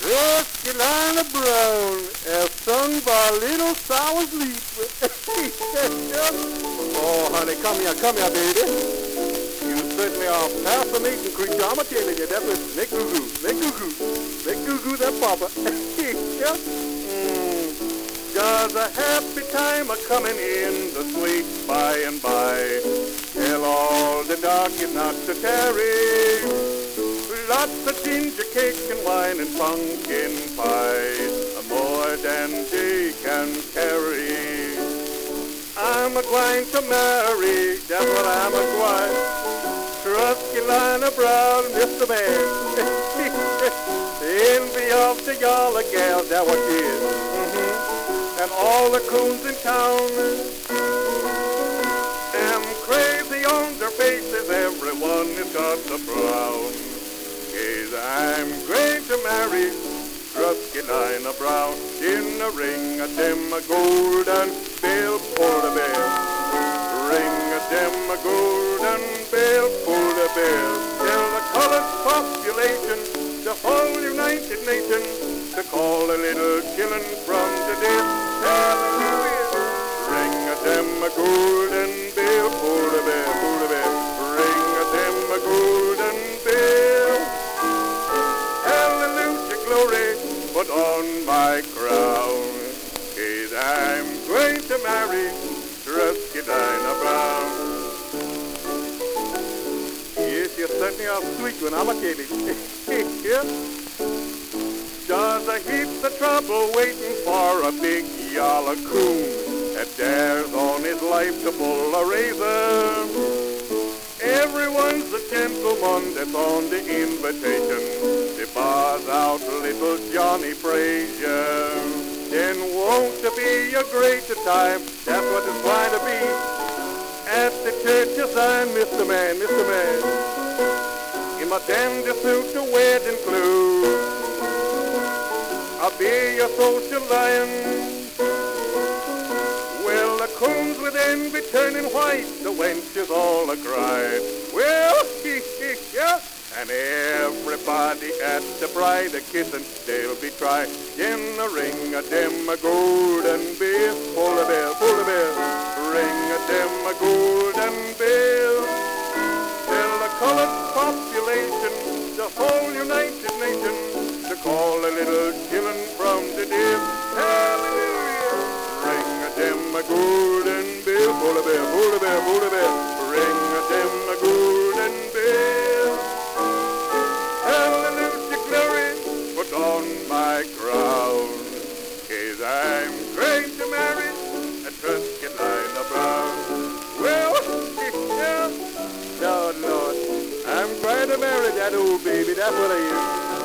Carolina Brown, as sung by Little Sour Sleep. Oh, honey, come here, baby. You certainly are a fascinating creature. I'm telling you, that's what make goo-goo, that papa. Just a happy time a-coming in the sweet by and by. Tell all the darky not to tarry. Lots of ginger cake and wine and pumpkin pie, more than they can carry. I'm a-gwine to marry, that's what I'm a-gwine. Carolina Brown, Mr. Man. Envy of the y'all gals, that what it is. And all the coons in town, am crazy on their faces, everyone has got the brown. I'm going to marry Carolina Brown in a ring a dem a golden bell for the bell. Ring a dem a golden bell for the bell. Tell the colored population, the whole United Nation, to call a little children from the dead. Hallelujah. Ring a dem a golden bell for the bell, for the bell. Ring a dem a golden bell. Glory, put on my crown, 'cause I'm going to marry Carolina Brown. Yes, you certainly are sweet one, I'm a kidding. Yeah. Does a heap of trouble waiting for a big yellow coon that dares on his life to pull a razor. Everyone's a gentleman that's on the invitation. They bars out little Johnny Frazier. Then won't it be a great time? That's what it's going to be. At the church you sign, Mr. Man, Mr. Man. In my dandy suit, the wedding clothes. I'll be your social lion. Well, the coons with envy turning white, the wenches all a-cried. Well, yeah. And everybody at the bride a-kissing, they'll be trying. In a ring a dem a golden bell, pull a bell, pull a bell. Ring a dem a golden bell. Tell the colored population, the whole United Nation, to call a little children from the dead. Hallelujah. Ring a dem a golden bell, pull a bell, pull a bell, pull a bell. Ring a dem a golden bell. Hallelujah, glory, put on my crown, 'cause I'm going to marry a Carolina Brown. Well, yeah, Lord, I'm going to marry that old baby, that's what I am.